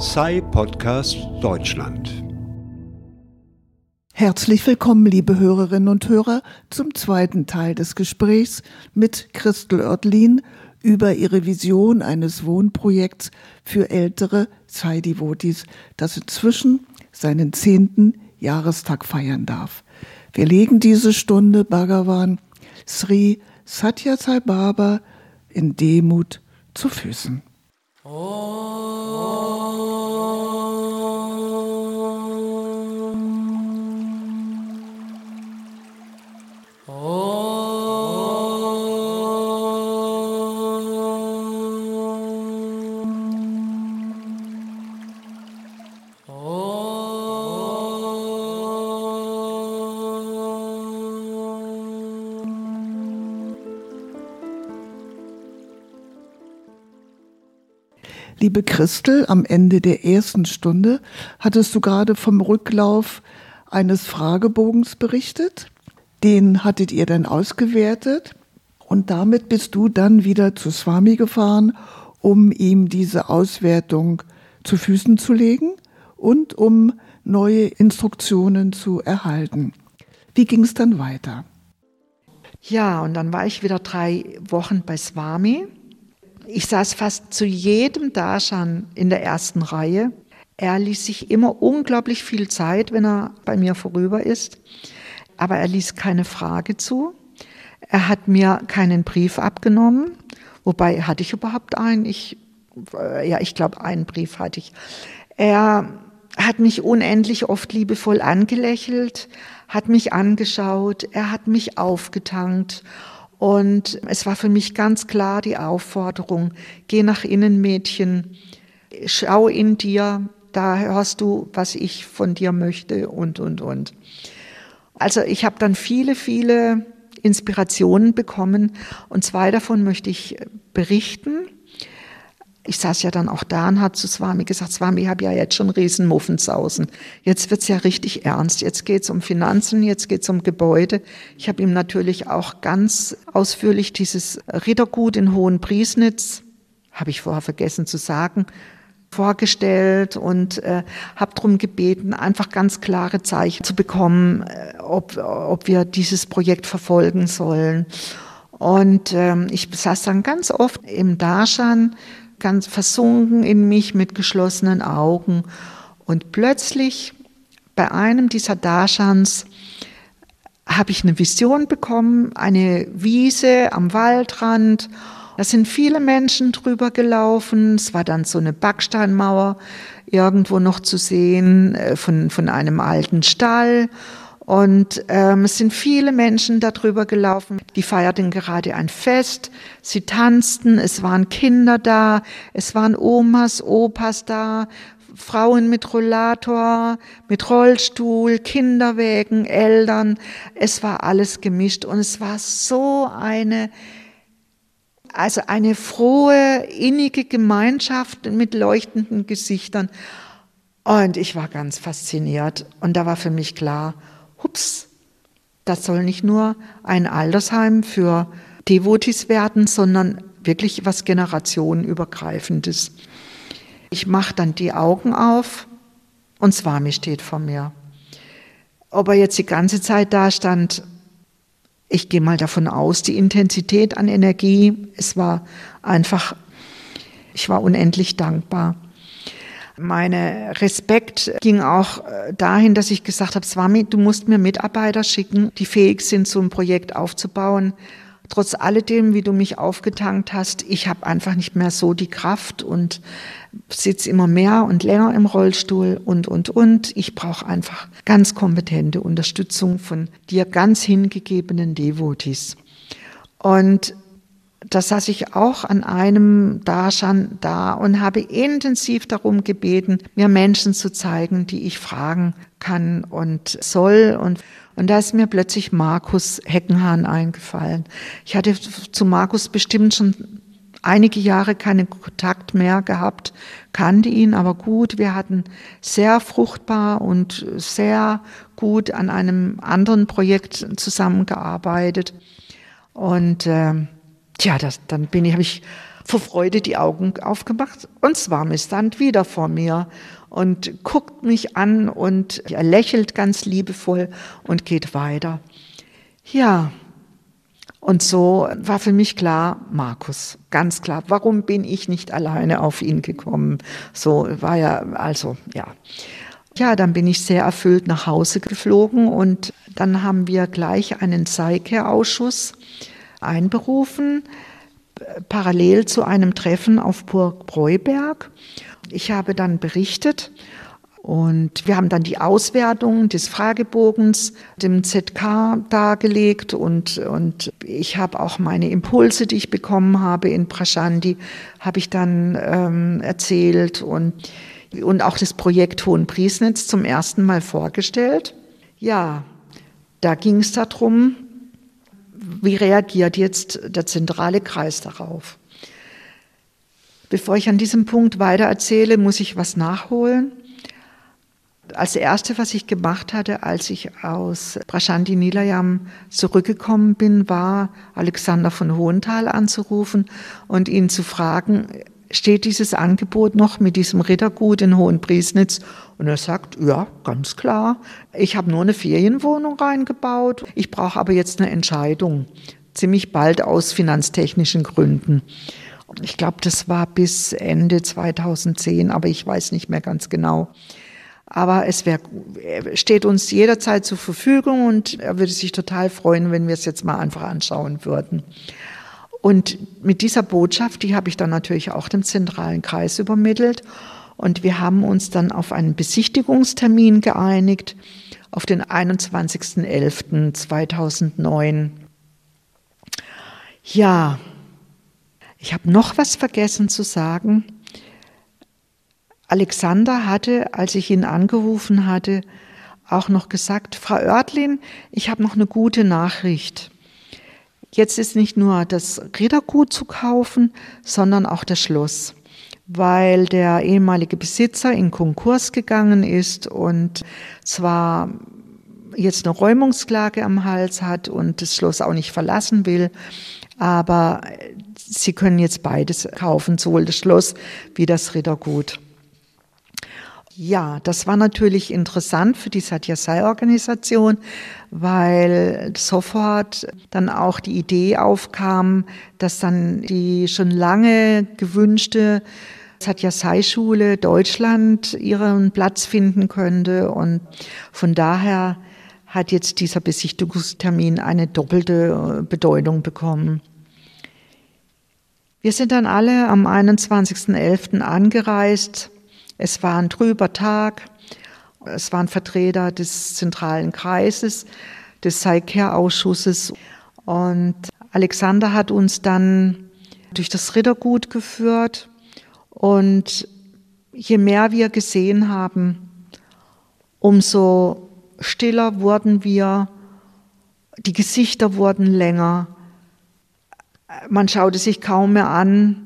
Sai-Podcast Deutschland. Herzlich willkommen, liebe Hörerinnen und Hörer, zum zweiten Teil des Gesprächs mit Christel Oertlin über ihre Vision eines Wohnprojekts für ältere Sai-Devotees, das inzwischen seinen 10. Jahrestag feiern darf. Wir legen diese Stunde Bhagavan Sri Sathya Sai Baba in Demut zu Füßen. Liebe Christel, am Ende der ersten Stunde hattest du gerade vom Rücklauf eines Fragebogens berichtet. Den hattet ihr dann ausgewertet und damit bist du dann wieder zu Swami gefahren, um ihm diese Auswertung zu Füßen zu legen und um neue Instruktionen zu erhalten. Wie ging es dann weiter? Ja, und dann war ich wieder 3 Wochen bei Swami. Ich saß fast zu jedem Darshan in der ersten Reihe. Er ließ sich immer unglaublich viel Zeit, wenn er bei mir vorüber ist. Aber er ließ keine Frage zu. Er hat mir keinen Brief abgenommen. Wobei, hatte ich überhaupt einen? Ich glaube, einen Brief hatte ich. Er hat mich unendlich oft liebevoll angelächelt, hat mich angeschaut, er hat mich aufgetankt. Und es war für mich ganz klar die Aufforderung, geh nach innen, Mädchen, schau in dir, da hörst du, was ich von dir möchte und. Also ich habe dann viele Inspirationen bekommen und 2 davon möchte ich berichten. Ich saß ja dann auch da und habe zu Swami gesagt, Swami, ich habe ja jetzt schon Riesenmuffensausen. Jetzt wird's ja richtig ernst. Jetzt geht's um Finanzen, jetzt geht's um Gebäude. Ich habe ihm natürlich auch ganz ausführlich dieses Rittergut in Hohenpriesnitz, habe ich vorher vergessen zu sagen, vorgestellt und habe darum gebeten, einfach ganz klare Zeichen zu bekommen, ob wir dieses Projekt verfolgen sollen. Und ich saß dann ganz oft im Darshan, ganz versunken in mich mit geschlossenen Augen. Und plötzlich bei einem dieser Darshans habe ich eine Vision bekommen, eine Wiese am Waldrand. Da sind viele Menschen drüber gelaufen. Es war dann so eine Backsteinmauer irgendwo noch zu sehen von einem alten Stall. Und es sind viele Menschen darüber gelaufen, die feierten gerade ein Fest, sie tanzten, es waren Kinder da, es waren Omas, Opas da, Frauen mit Rollator, mit Rollstuhl, Kinderwägen, Eltern, es war alles gemischt und es war so eine frohe, innige Gemeinschaft mit leuchtenden Gesichtern und ich war ganz fasziniert und da war für mich klar, hups, das soll nicht nur ein Altersheim für Devotees werden, sondern wirklich was generationenübergreifendes. Ich mache dann die Augen auf und Swami steht vor mir. Ob er jetzt die ganze Zeit da stand, ich gehe mal davon aus, die Intensität an Energie, ich war unendlich dankbar. Mein Respekt ging auch dahin, dass ich gesagt habe, Swami, du musst mir Mitarbeiter schicken, die fähig sind, so ein Projekt aufzubauen. Trotz alledem, wie du mich aufgetankt hast, ich habe einfach nicht mehr so die Kraft und sitze immer mehr und länger im Rollstuhl und. Ich brauche einfach ganz kompetente Unterstützung von dir ganz hingegebenen Devotees. Und da saß ich auch an einem Darshan da und habe intensiv darum gebeten, mir Menschen zu zeigen, die ich fragen kann und soll. Und da ist mir plötzlich Markus Heckenhahn eingefallen. Ich hatte zu Markus bestimmt schon einige Jahre keinen Kontakt mehr gehabt, kannte ihn aber gut. Wir hatten sehr fruchtbar und sehr gut an einem anderen Projekt zusammengearbeitet. Und dann habe ich vor Freude die Augen aufgemacht und Swami stand wieder vor mir und guckt mich an und er lächelt ganz liebevoll und geht weiter. Ja, und so war für mich klar, Markus, ganz klar, warum bin ich nicht alleine auf ihn gekommen? So war ja, also, ja. Ja, dann bin ich sehr erfüllt nach Hause geflogen und dann haben wir gleich einen Psyche-Ausschuss einberufen, parallel zu einem Treffen auf Burg Breuberg. Ich habe dann berichtet und wir haben dann die Auswertung des Fragebogens dem ZK dargelegt und ich habe auch meine Impulse, die ich bekommen habe in Prachandi, habe ich dann erzählt und auch das Projekt Hohenpriesnitz zum ersten Mal vorgestellt. Ja, da ging es darum, wie reagiert jetzt der zentrale Kreis darauf? Bevor ich an diesem Punkt weiter erzähle, muss ich was nachholen. Als Erste, was ich gemacht hatte, als ich aus Prachandi Nilayam zurückgekommen bin, war Alexander von Hohenthal anzurufen und ihn zu fragen, steht dieses Angebot noch mit diesem Rittergut in Hohenpriesnitz? Und er sagt, ja, ganz klar. Ich habe nur eine Ferienwohnung reingebaut. Ich brauche aber jetzt eine Entscheidung. Ziemlich bald aus finanztechnischen Gründen. Ich glaube, das war bis Ende 2010, aber ich weiß nicht mehr ganz genau. Aber er steht uns jederzeit zur Verfügung und er würde sich total freuen, wenn wir es jetzt mal einfach anschauen würden. Und mit dieser Botschaft, die habe ich dann natürlich auch dem zentralen Kreis übermittelt. Und wir haben uns dann auf einen Besichtigungstermin geeinigt, auf den 21.11.2009. Ja, ich habe noch was vergessen zu sagen. Alexander hatte, als ich ihn angerufen hatte, auch noch gesagt, Frau Oertlin, ich habe noch eine gute Nachricht. Jetzt ist nicht nur das Rittergut zu kaufen, sondern auch das Schloss, weil der ehemalige Besitzer in Konkurs gegangen ist und zwar jetzt eine Räumungsklage am Hals hat und das Schloss auch nicht verlassen will, aber sie können jetzt beides kaufen, sowohl das Schloss wie das Rittergut. Ja, das war natürlich interessant für die Satyasai-Organisation, weil sofort dann auch die Idee aufkam, dass dann die schon lange gewünschte Satyasai-Schule Deutschland ihren Platz finden könnte. Und von daher hat jetzt dieser Besichtigungstermin eine doppelte Bedeutung bekommen. Wir sind dann alle am 21.11. angereist. Es war ein trüber Tag, es waren Vertreter des zentralen Kreises, des Psyche-Ausschusses und Alexander hat uns dann durch das Rittergut geführt und je mehr wir gesehen haben, umso stiller wurden wir, die Gesichter wurden länger, man schaute sich kaum mehr an,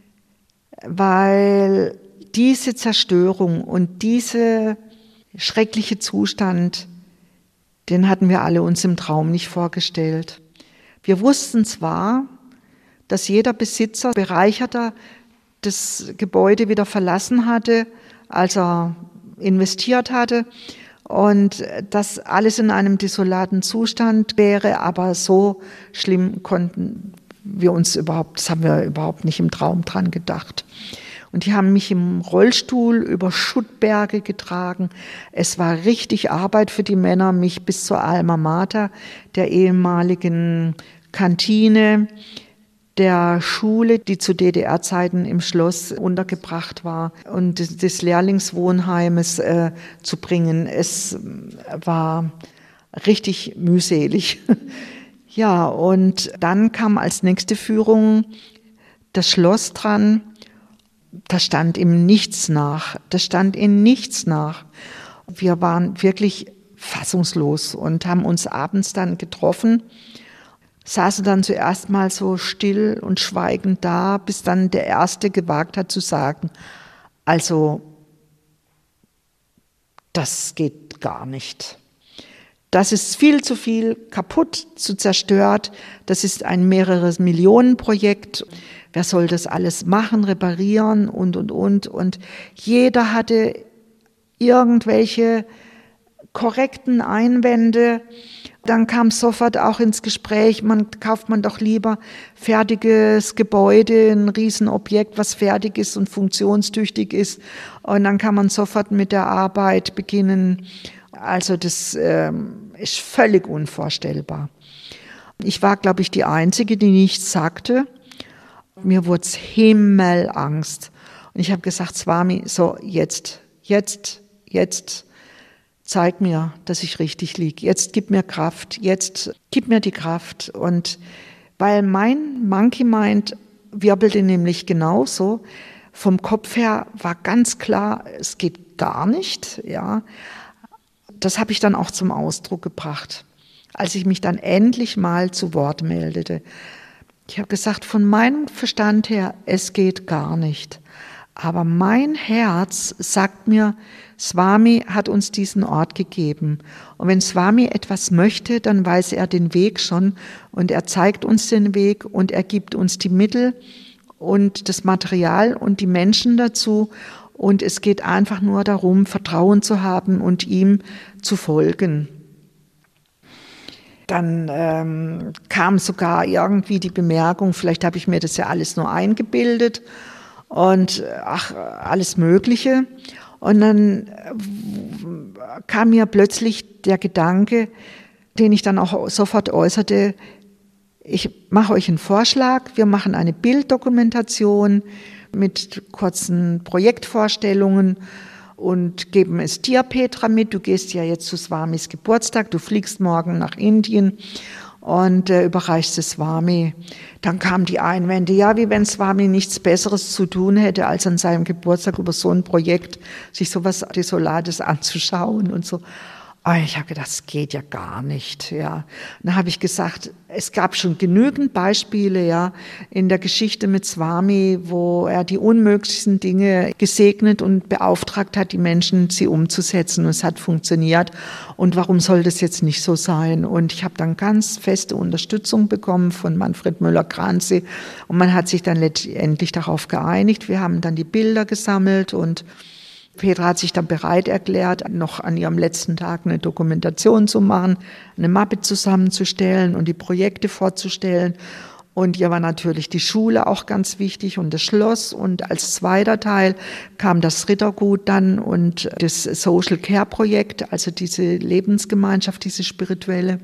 weil diese Zerstörung und dieser schreckliche Zustand, den hatten wir alle uns im Traum nicht vorgestellt. Wir wussten zwar, dass jeder Besitzer bereicherter das Gebäude wieder verlassen hatte, als er investiert hatte und dass alles in einem desolaten Zustand wäre, aber so schlimm konnten wir uns das haben wir überhaupt nicht im Traum dran gedacht. Und die haben mich im Rollstuhl über Schuttberge getragen. Es war richtig Arbeit für die Männer, mich bis zur Alma Mater, der ehemaligen Kantine, der Schule, die zu DDR-Zeiten im Schloss untergebracht war, und des Lehrlingswohnheimes zu bringen. Es war richtig mühselig. Ja, und dann kam als nächste Führung das Schloss dran. Das stand ihm nichts nach. Das stand ihm nichts nach. Wir waren wirklich fassungslos und haben uns abends dann getroffen, saßen dann zuerst mal so still und schweigend da, bis dann der Erste gewagt hat zu sagen, also, das geht gar nicht. Das ist viel zu viel kaputt, zu zerstört. Das ist ein mehrere Millionen Projekt. wer soll das alles machen, reparieren und. Und jeder hatte irgendwelche korrekten Einwände. Dann kam sofort auch ins Gespräch, kauft man doch lieber fertiges Gebäude, ein Riesenobjekt, was fertig ist und funktionstüchtig ist. Und dann kann man sofort mit der Arbeit beginnen. Also das ist völlig unvorstellbar. Ich war, glaube ich, die Einzige, die nichts sagte. Mir wurde es Himmelangst. Und ich habe gesagt, Swami, so jetzt, zeig mir, dass ich richtig liege. Jetzt gib mir Kraft, jetzt gib mir die Kraft. Und weil mein Monkey Mind wirbelte nämlich genauso, vom Kopf her war ganz klar, es geht gar nicht. Ja, das habe ich dann auch zum Ausdruck gebracht, als ich mich dann endlich mal zu Wort meldete. Ich habe gesagt, von meinem Verstand her, es geht gar nicht. Aber mein Herz sagt mir, Swami hat uns diesen Ort gegeben. Und wenn Swami etwas möchte, dann weiß er den Weg schon und er zeigt uns den Weg und er gibt uns die Mittel und das Material und die Menschen dazu. Und es geht einfach nur darum, Vertrauen zu haben und ihm zu folgen. Dann kam sogar irgendwie die Bemerkung, vielleicht habe ich mir das ja alles nur eingebildet und alles Mögliche. Und dann kam mir plötzlich der Gedanke, den ich dann auch sofort äußerte, ich mache euch einen Vorschlag, wir machen eine Bilddokumentation mit kurzen Projektvorstellungen und geben es dir, Petra, mit. Du gehst ja jetzt zu Swamis Geburtstag, du fliegst morgen nach Indien und überreichst es Swami. Dann kamen die Einwände, ja, wie wenn Swami nichts Besseres zu tun hätte, als an seinem Geburtstag über so ein Projekt sich sowas Desolates anzuschauen und so. Ich habe gedacht, das geht ja gar nicht. Ja. Dann habe ich gesagt, es gab schon genügend Beispiele, ja, in der Geschichte mit Swami, wo er die unmöglichsten Dinge gesegnet und beauftragt hat, die Menschen sie umzusetzen. Und es hat funktioniert. Und warum soll das jetzt nicht so sein? Und ich habe dann ganz feste Unterstützung bekommen von Manfred Müller-Kranze. Und man hat sich dann letztendlich darauf geeinigt. Wir haben dann die Bilder gesammelt und Petra hat sich dann bereit erklärt, noch an ihrem letzten Tag eine Dokumentation zu machen, eine Mappe zusammenzustellen und die Projekte vorzustellen. Und ihr war natürlich die Schule auch ganz wichtig und das Schloss. Und als zweiter Teil kam das Rittergut dann und das Social Care Projekt, also diese Lebensgemeinschaft, diese spirituelle.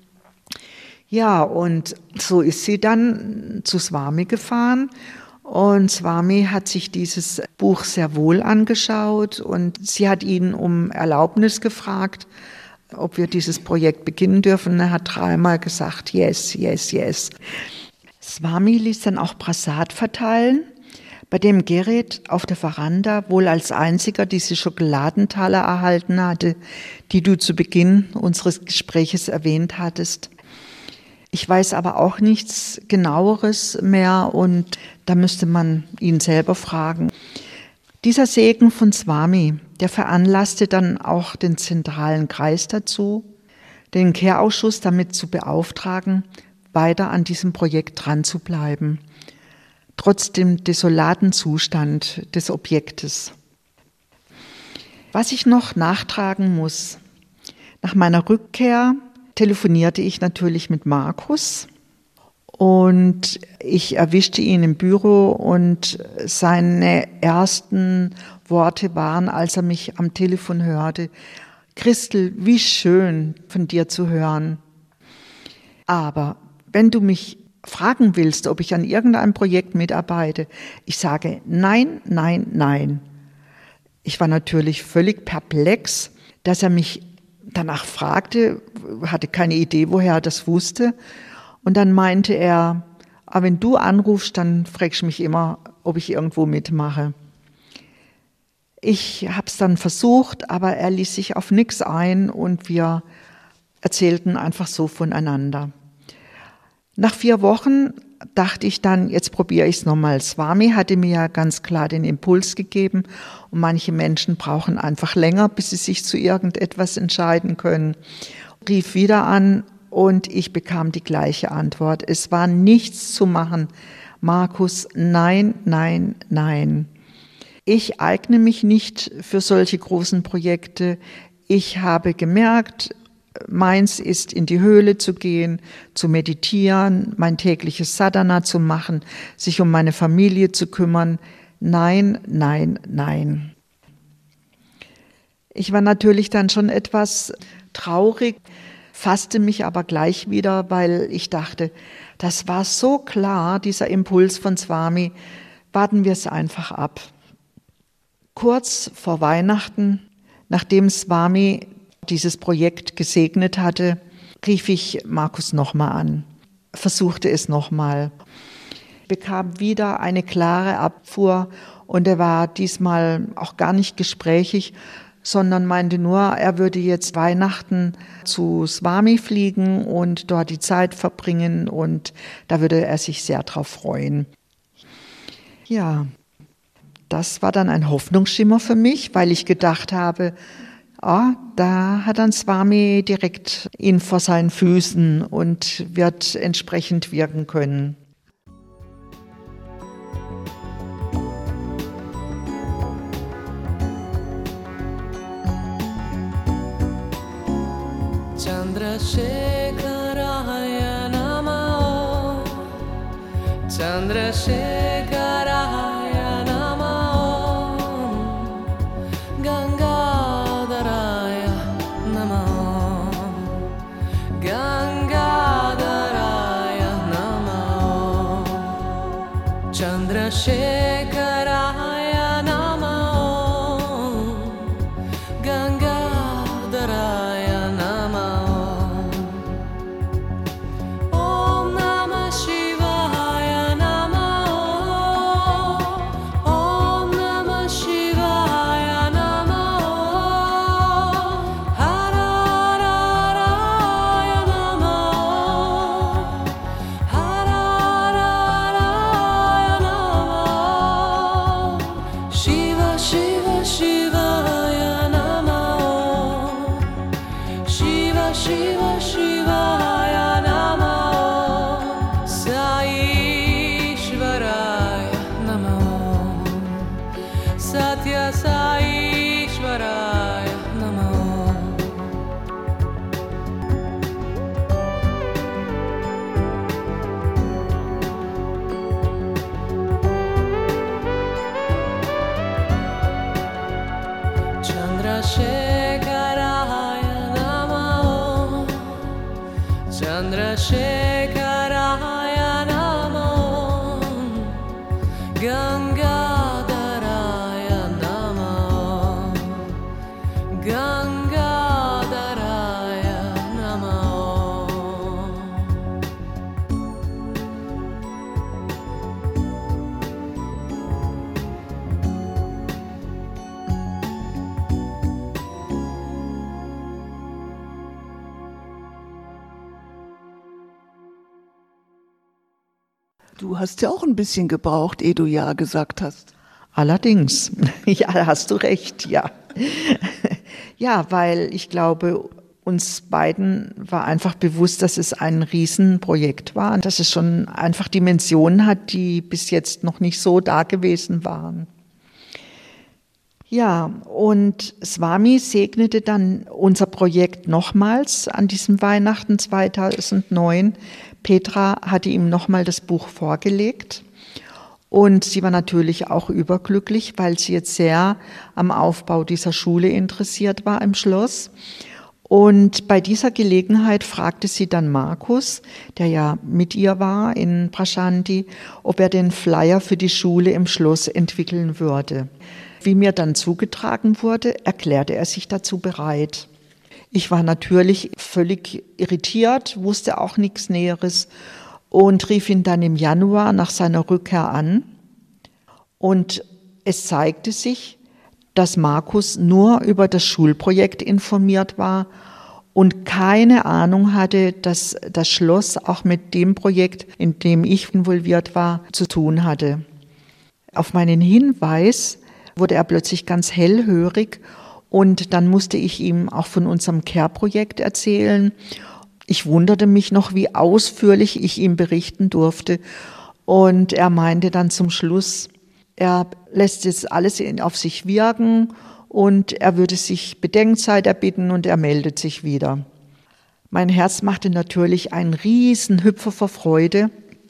Ja, und so ist sie dann zu Swami gefahren. Und Swami hat sich dieses Buch sehr wohl angeschaut und sie hat ihn um Erlaubnis gefragt, ob wir dieses Projekt beginnen dürfen. Er hat 3-mal gesagt, yes, yes, yes. Swami ließ dann auch Prasad verteilen, bei dem Gerrit auf der Veranda wohl als einziger diese Schokoladentaler erhalten hatte, die du zu Beginn unseres Gespräches erwähnt hattest. Ich weiß aber auch nichts Genaueres mehr und da müsste man ihn selber fragen. Dieser Segen von Swami, der veranlasste dann auch den zentralen Kreis dazu, den Care-Ausschuss damit zu beauftragen, weiter an diesem Projekt dran zu bleiben, trotz dem desolaten Zustand des Objektes. Was ich noch nachtragen muss, nach meiner Rückkehr telefonierte ich natürlich mit Markus und ich erwischte ihn im Büro und seine ersten Worte waren, als er mich am Telefon hörte, Christel, wie schön von dir zu hören. Aber wenn du mich fragen willst, ob ich an irgendeinem Projekt mitarbeite, ich sage nein, nein, nein. Ich war natürlich völlig perplex, dass er mich danach fragte, hatte keine Idee, woher er das wusste. Und dann meinte er, wenn du anrufst, dann fragst du mich immer, ob ich irgendwo mitmache. Ich habe es dann versucht, aber er ließ sich auf nichts ein und wir erzählten einfach so voneinander. Nach 4 Wochen dachte ich dann, jetzt probiere ich es nochmal. Swami hatte mir ja ganz klar den Impuls gegeben und manche Menschen brauchen einfach länger, bis sie sich zu irgendetwas entscheiden können. Rief wieder an und ich bekam die gleiche Antwort. Es war nichts zu machen. Markus, nein, nein, nein. Ich eigne mich nicht für solche großen Projekte. Ich habe gemerkt, meins ist, in die Höhle zu gehen, zu meditieren, mein tägliches Sadhana zu machen, sich um meine Familie zu kümmern. Nein, nein, nein. Ich war natürlich dann schon etwas traurig, fasste mich aber gleich wieder, weil ich dachte, das war so klar, dieser Impuls von Swami, warten wir es einfach ab. Kurz vor Weihnachten, nachdem Swami dieses Projekt gesegnet hatte, rief ich Markus nochmal an, versuchte es nochmal, bekam wieder eine klare Abfuhr und er war diesmal auch gar nicht gesprächig, sondern meinte nur, er würde jetzt Weihnachten zu Swami fliegen und dort die Zeit verbringen und da würde er sich sehr drauf freuen. Ja, das war dann ein Hoffnungsschimmer für mich, weil ich gedacht habe, da hat dann Swami direkt ihn vor seinen Füßen und wird entsprechend wirken können. Chandrasekharaya Namo, Chandrasekharaya Namo, Gangadharaya Namo, Gangadharaya Namo, Chandrasekharaya Namo, Gangadharaya Namo. Chandrasekharaya Namo, Gangadharaya Namo, Gangadharaya Namo. Du hast ja auch ein bisschen gebraucht, ehe du Ja gesagt hast. Allerdings, ja, hast du recht, ja. Ja, weil ich glaube, uns beiden war einfach bewusst, dass es ein Riesenprojekt war und dass es schon einfach Dimensionen hat, die bis jetzt noch nicht so da gewesen waren. Ja, und Swami segnete dann unser Projekt nochmals an diesem Weihnachten 2009. Petra hatte ihm nochmal das Buch vorgelegt und sie war natürlich auch überglücklich, weil sie jetzt sehr am Aufbau dieser Schule interessiert war im Schloss. Und bei dieser Gelegenheit fragte sie dann Markus, der ja mit ihr war in Prashanti, ob er den Flyer für die Schule im Schloss entwickeln würde. Wie mir dann zugetragen wurde, erklärte er sich dazu bereit. Ich war natürlich völlig irritiert, wusste auch nichts Näheres und rief ihn dann im Januar nach seiner Rückkehr an. Und es zeigte sich, dass Markus nur über das Schulprojekt informiert war und keine Ahnung hatte, dass das Schloss auch mit dem Projekt, in dem ich involviert war, zu tun hatte. Auf meinen Hinweis wurde er plötzlich ganz hellhörig und dann musste ich ihm auch von unserem Care-Projekt erzählen. Ich wunderte mich noch, wie ausführlich ich ihm berichten durfte. Und er meinte dann zum Schluss, er lässt jetzt alles auf sich wirken und er würde sich Bedenkzeit erbitten und er meldet sich wieder. Mein Herz machte natürlich einen riesen Hüpfer vor Freude.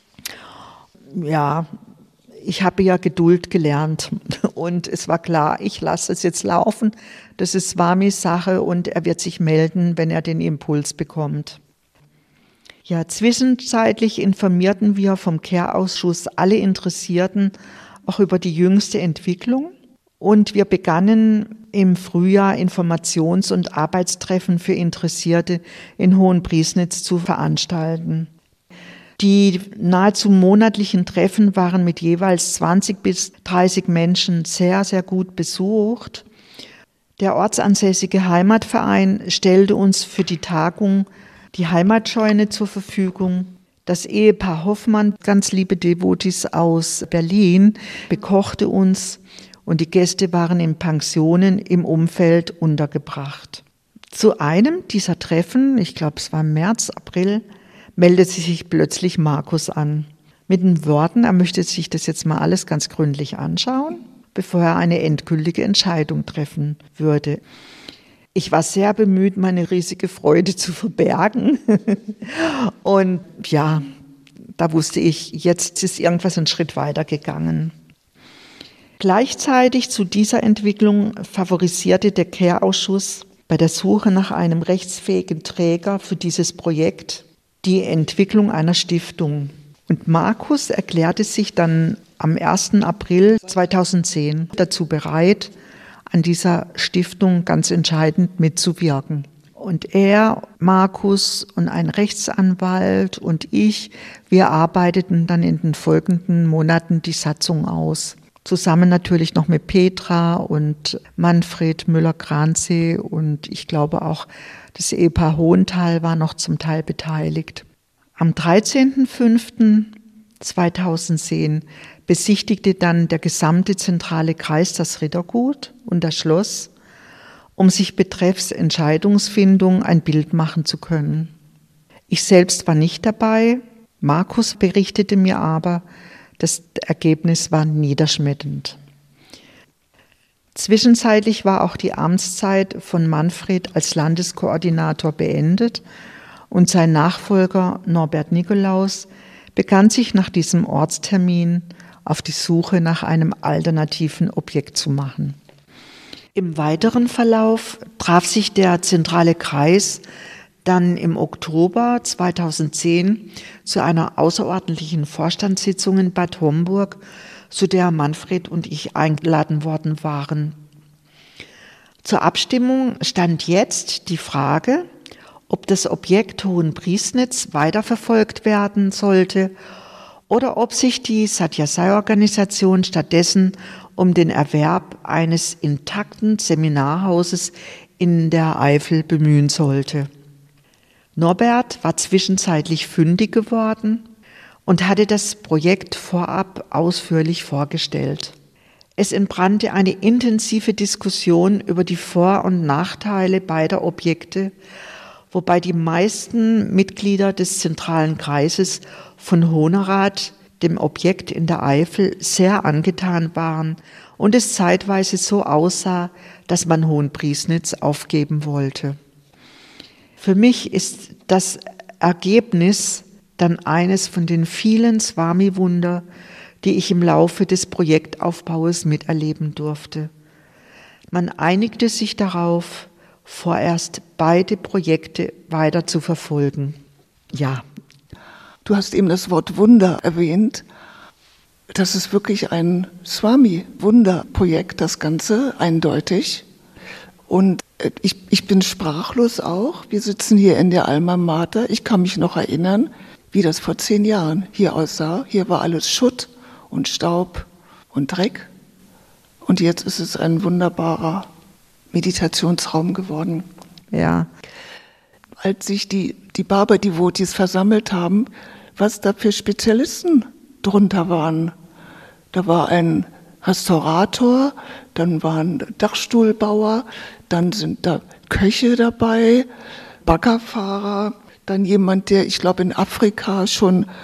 Ja, ich habe ja Geduld gelernt und es war klar, ich lasse es jetzt laufen. Das ist Swamis Sache und er wird sich melden, wenn er den Impuls bekommt. Ja, zwischenzeitlich informierten wir vom Care-Ausschuss alle Interessierten auch über die jüngste Entwicklung und wir begannen im Frühjahr Informations- und Arbeitstreffen für Interessierte in Hohenpriesnitz zu veranstalten. Die nahezu monatlichen Treffen waren mit jeweils 20 bis 30 Menschen sehr, sehr gut besucht. Der ortsansässige Heimatverein stellte uns für die Tagung die Heimatscheune zur Verfügung. Das Ehepaar Hoffmann, ganz liebe Devotis aus Berlin, bekochte uns und die Gäste waren in Pensionen im Umfeld untergebracht. Zu einem dieser Treffen, ich glaube es war im März, April, meldete sich plötzlich Markus an. Mit den Worten, er möchte sich das jetzt mal alles ganz gründlich anschauen, bevor er eine endgültige Entscheidung treffen würde. Ich war sehr bemüht, meine riesige Freude zu verbergen. Und ja, da wusste ich, jetzt ist irgendwas einen Schritt weiter gegangen. Gleichzeitig zu dieser Entwicklung favorisierte der Care-Ausschuss bei der Suche nach einem rechtsfähigen Träger für dieses Projekt die Entwicklung einer Stiftung. Und Markus erklärte sich dann am 1. April 2010 dazu bereit, an dieser Stiftung ganz entscheidend mitzuwirken. Und er, Markus und ein Rechtsanwalt und ich, wir arbeiteten dann in den folgenden Monaten die Satzung aus. Zusammen natürlich noch mit Petra und Manfred Müller-Kranzee und ich glaube auch das Ehepaar Hohenthal war noch zum Teil beteiligt. Am 13.05.2010 besichtigte dann der gesamte zentrale Kreis das Rittergut und das Schloss, um sich betreffs Entscheidungsfindung ein Bild machen zu können. Ich selbst war nicht dabei, Markus berichtete mir aber, das Ergebnis war niederschmetternd. Zwischenzeitlich war auch die Amtszeit von Manfred als Landeskoordinator beendet und sein Nachfolger Norbert Nikolaus begann sich nach diesem Ortstermin auf die Suche nach einem alternativen Objekt zu machen. Im weiteren Verlauf traf sich der zentrale Kreis dann im Oktober 2010 zu einer außerordentlichen Vorstandssitzung in Bad Homburg, zu der Manfred und ich eingeladen worden waren. Zur Abstimmung stand jetzt die Frage, ob das Objekt Hohenpriesnitz weiterverfolgt werden sollte oder ob sich die Satyasai-Organisation stattdessen um den Erwerb eines intakten Seminarhauses in der Eifel bemühen sollte. Norbert war zwischenzeitlich fündig geworden und hatte das Projekt vorab ausführlich vorgestellt. Es entbrannte eine intensive Diskussion über die Vor- und Nachteile beider Objekte, wobei die meisten Mitglieder des zentralen Kreises von Hohnerath, dem Objekt in der Eifel, sehr angetan waren und es zeitweise so aussah, dass man Hohenpriesnitz aufgeben wollte. Für mich ist das Ergebnis dann eines von den vielen Swami-Wunder, die ich im Laufe des Projektaufbaues miterleben durfte. Man einigte sich darauf, vorerst beide Projekte weiter zu verfolgen. Ja. Du hast eben das Wort Wunder erwähnt. Das ist wirklich ein Swami-Wunderprojekt, das Ganze, eindeutig. Und ich bin sprachlos auch. Wir sitzen hier in der Alma Mater. Ich kann mich noch erinnern, wie das vor 10 Jahren hier aussah. Hier war alles Schutt und Staub und Dreck. Und jetzt ist es ein wunderbarer Meditationsraum geworden. Ja. Als sich die Barber-Devotis versammelt haben, was da für Spezialisten drunter waren. Da war ein Restaurator, dann waren Dachstuhlbauer, dann sind da Köche dabei, Baggerfahrer, dann jemand, der, ich glaube, in Afrika schon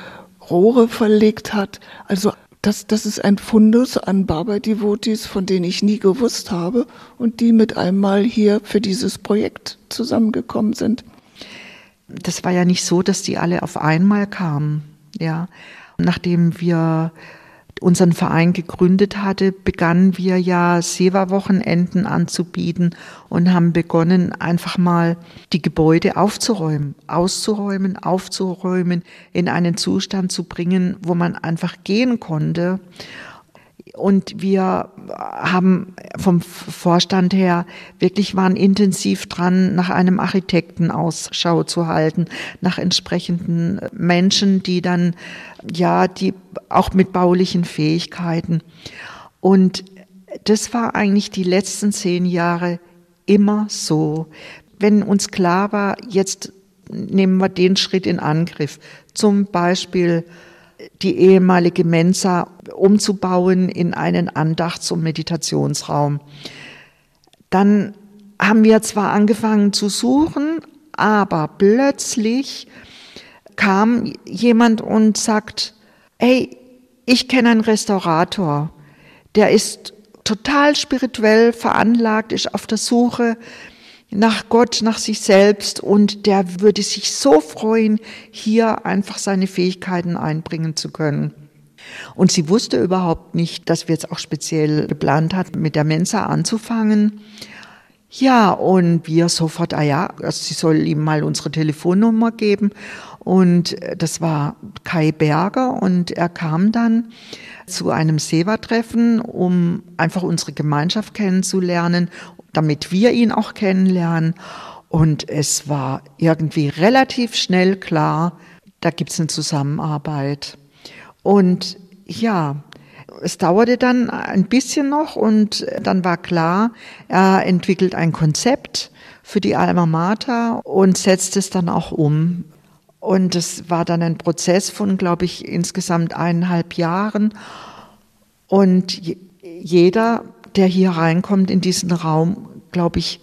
Rohre verlegt hat. Also das ist ein Fundus an Baba-Devotees, von denen ich nie gewusst habe und die mit einmal hier für dieses Projekt zusammengekommen sind. Das war ja nicht so, dass die alle auf einmal kamen. Ja. Nachdem wir unseren Verein gegründet hatte, begannen wir ja Seva-Wochenenden anzubieten und haben begonnen, einfach mal die Gebäude aufzuräumen, aufzuräumen, in einen Zustand zu bringen, wo man einfach gehen konnte. Und wir haben vom Vorstand her waren intensiv dran, nach einem Architekten Ausschau zu halten, nach entsprechenden Menschen, die dann, die auch mit baulichen Fähigkeiten. Und das war eigentlich die letzten 10 Jahre immer so. Wenn uns klar war, jetzt nehmen wir den Schritt in Angriff, zum Beispiel die ehemalige Mensa umzubauen in einen Andachts- und Meditationsraum. Dann haben wir zwar angefangen zu suchen, aber plötzlich kam jemand und sagt, hey, ich kenne einen Restaurator, der ist total spirituell veranlagt, ist auf der Suche nach Gott, nach sich selbst und der würde sich so freuen, hier einfach seine Fähigkeiten einbringen zu können. Und sie wusste überhaupt nicht, dass wir jetzt auch speziell geplant hatten, mit der Mensa anzufangen. Ja, und wir sofort, sie soll ihm mal unsere Telefonnummer geben. Und das war Kai Berger und er kam dann zu einem Seva-Treffen, um einfach unsere Gemeinschaft kennenzulernen, damit wir ihn auch kennenlernen. Und es war irgendwie relativ schnell klar, da gibt's eine Zusammenarbeit. Und es dauerte dann ein bisschen noch und dann war klar, er entwickelt ein Konzept für die Alma Mater und setzt es dann auch um. Und es war dann ein Prozess von, glaube ich, insgesamt 1,5 Jahren. Und jeder, der hier reinkommt in diesen Raum, glaube ich,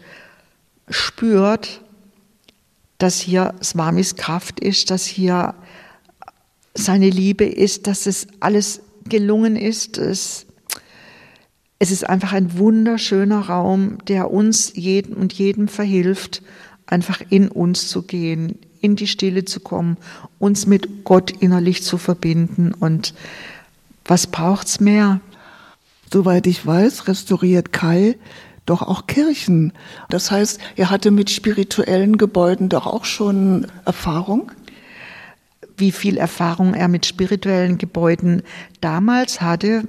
spürt, dass hier Swamis Kraft ist, dass hier seine Liebe ist, dass es alles gelungen ist. Es ist einfach ein wunderschöner Raum, der uns jedem verhilft, einfach in uns zu gehen, in die Stille zu kommen, uns mit Gott innerlich zu verbinden. Und was braucht's mehr? Soweit ich weiß, restauriert Kai doch auch Kirchen. Das heißt, er hatte mit spirituellen Gebäuden doch auch schon Erfahrung? Wie viel Erfahrung er mit spirituellen Gebäuden damals hatte,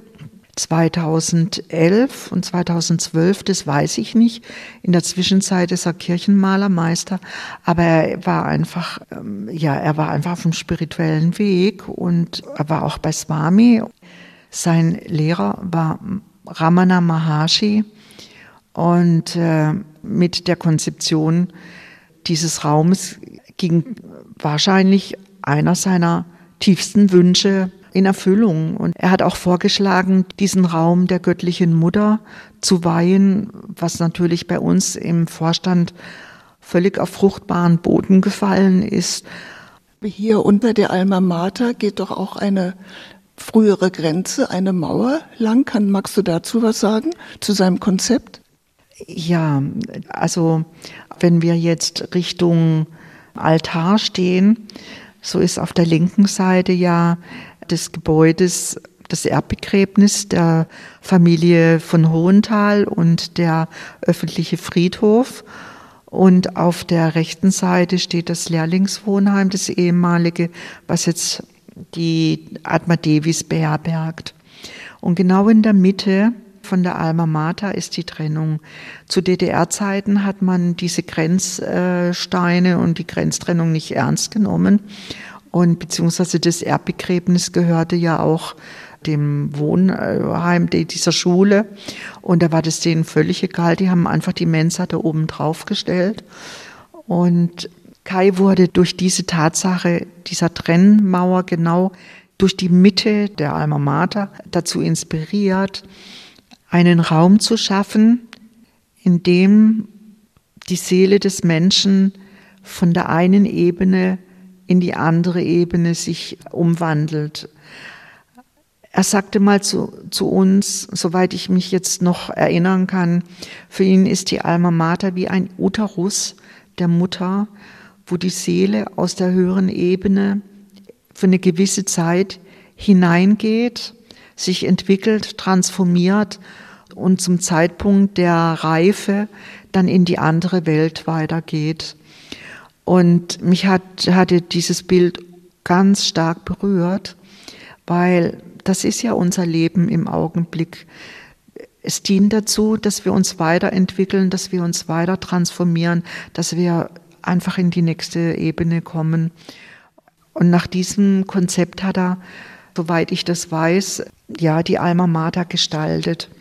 2011 und 2012, das weiß ich nicht. In der Zwischenzeit ist er Kirchenmalermeister, aber er war einfach auf dem spirituellen Weg und er war auch bei Swami. Sein Lehrer war Ramana Maharshi und mit der Konzeption dieses Raumes ging wahrscheinlich einer seiner tiefsten Wünsche in Erfüllung. Und er hat auch vorgeschlagen, diesen Raum der göttlichen Mutter zu weihen, was natürlich bei uns im Vorstand völlig auf fruchtbaren Boden gefallen ist. Hier unter der Alma Mater geht doch auch eine frühere Grenze, eine Mauer lang. Magst du dazu was sagen, zu seinem Konzept? Ja, also wenn wir jetzt Richtung Altar stehen, so ist auf der linken Seite ja des Gebäudes das Erbbegräbnis der Familie von Hohenthal und der öffentliche Friedhof. Und auf der rechten Seite steht das Lehrlingswohnheim, das ehemalige, was jetzt die Atma Devis beherbergt. Und genau in der Mitte von der Alma Mater ist die Trennung. Zu DDR-Zeiten hat man diese Grenzsteine und die Grenztrennung nicht ernst genommen. Und beziehungsweise das Erbbegräbnis gehörte ja auch dem Wohnheim dieser Schule. Und da war das denen völlig egal. Die haben einfach die Mensa da oben drauf gestellt. Und Kai wurde durch diese Tatsache dieser Trennmauer genau durch die Mitte der Alma Mater dazu inspiriert, einen Raum zu schaffen, in dem die Seele des Menschen von der einen Ebene in die andere Ebene sich umwandelt. Er sagte mal zu uns, soweit ich mich jetzt noch erinnern kann, für ihn ist die Alma Mater wie ein Uterus der Mutter, wo die Seele aus der höheren Ebene für eine gewisse Zeit hineingeht, sich entwickelt, transformiert und zum Zeitpunkt der Reife dann in die andere Welt weitergeht. Und mich hatte dieses Bild ganz stark berührt, weil das ist ja unser Leben im Augenblick. Es dient dazu, dass wir uns weiterentwickeln, dass wir uns weiter transformieren, dass wir einfach in die nächste Ebene kommen. Und nach diesem Konzept hat er, soweit ich das weiß, ja, die Alma Mater gestaltet.